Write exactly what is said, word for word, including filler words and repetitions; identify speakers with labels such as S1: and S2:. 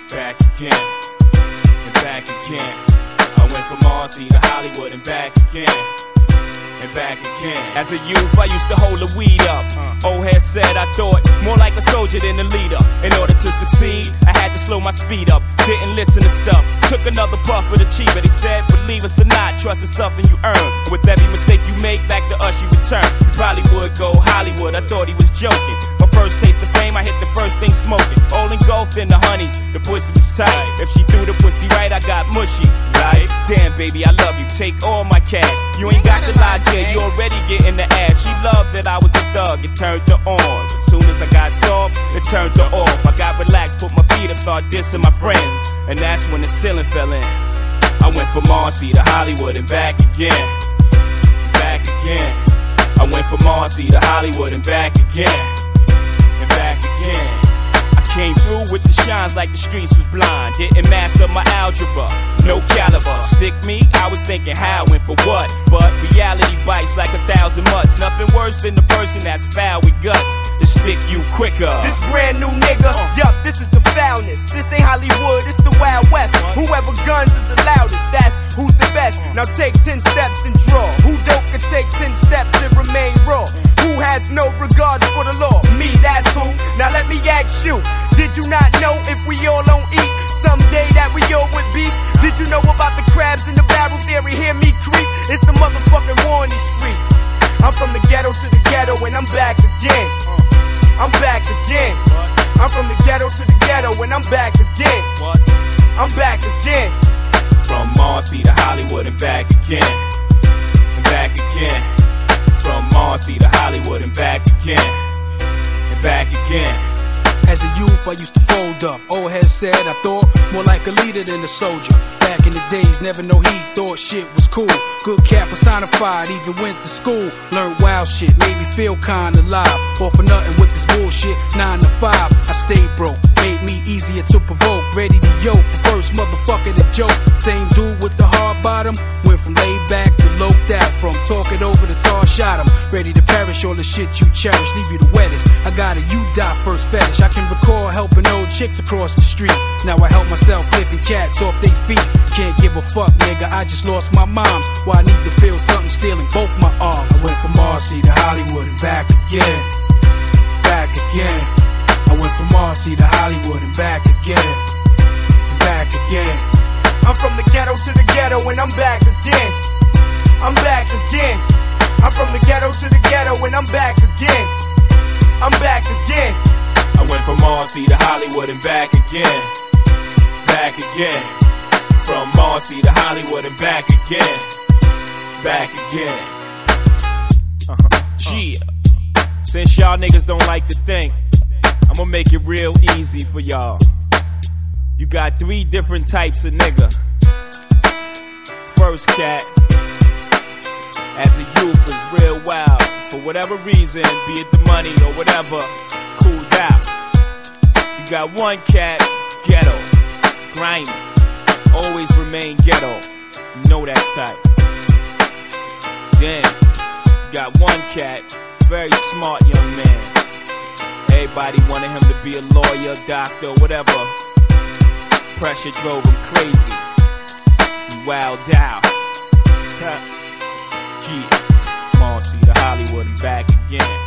S1: back again, and back again. I went from Marcy to Hollywood and back again, and back again. As a youth, I used to hold the weed up. Uh. Old head said I thought more like a soldier than a leader. In order to succeed, I had to slow my speed up. Didn't listen to stuff. Took another puff of the cheaper. He said, believe us or not, trust is something you earn. With every mistake you make, back to us you return. You probably would go Hollywood. I thought he was joking. My first taste of fame, I hit the first thing smoking. All engulfed in the honeys. The pussy was tight. If she threw the pussy right, I got mushy. Like, damn baby, I love you. Take all my cash. You ain't got the lie, Jay. You already getting the ass. She loved that I was a thug. It turned her on. As soon as I got soft, it turned her off. I got relaxed, put my feet up, started dissing my friends. And that's when the ceiling fell in. I went from Marcy to Hollywood and back again, back again. I went from Marcy to Hollywood and back again, and back again. I came through with the shines like the streets was blind. Didn't master my algebra, no caliber. Stick me, I was thinking how and for what. But reality bites like a thousand mutts. Nothing worse than the person that's foul with guts. To stick you quicker.
S2: This brand new nigga, uh. yup, this is the foulness. This ain't Hollywood, it's the Wild West. What? Whoever guns is the loudest, that's who's the best. Uh. Now take ten steps and draw. Who dope can take ten steps and remain raw? Who has no regard for the law? Me, that's who. Now let me ask you, did you not know if we all don't eat, someday that we all would beef? Did you know about the crabs in the barrel theory? Hear me creep, it's a motherfucking war in these streets. I'm from the ghetto to the ghetto and I'm back again. I'm back again. I'm from the ghetto to the ghetto and I'm back again. I'm back again.
S1: From Marcy to Hollywood and back again, and back again. From Marcy to Hollywood and back again, and back again.
S3: As a youth, I used to fold up. Old head said I thought more like a leader than a soldier. Back in the days, never know he thought shit was cool. Good cat personified, even went to school. Learned wild shit, made me feel kinda alive. All for nothing with this bullshit, nine to five. I stayed broke, made me easier to provoke. Ready to yoke, the first motherfucker to joke. Same dude with the hard bottom. Went from laid back to loped out. From talk it over to tar shot him. Ready to perish all the shit you cherish, leave you the wettest. I got a you die first fetish. I can recall helping old chicks across the street. Now I help myself lifting cats off their feet. Can't give a fuck, nigga, I just lost my moms. Why I need to feel something stealing both my arms. I went from Marcy to Hollywood and back again, back again. I went from Marcy to Hollywood and back again, and back again.
S2: I'm from the ghetto to the ghetto and I'm back again. I'm back again. I'm from the ghetto to the ghetto and I'm back again. I'm back again.
S1: I went from Marcy to Hollywood and back again, back again. From Marcy to Hollywood and back again, back again. Uh-huh. Yeah. Since y'all niggas don't like to think, I'ma make it real easy for y'all. You got three different types of nigga. First cat, as a youth, is real wild. For whatever reason, be it the money or whatever, cooled out. You got one cat, ghetto, grimy, always remain ghetto. You know that type. Then, you got one cat, very smart young man. Everybody wanted him to be a lawyer, doctor, whatever. Pressure drove him crazy. He wowed out. G, Marcy to Hollywood and back again.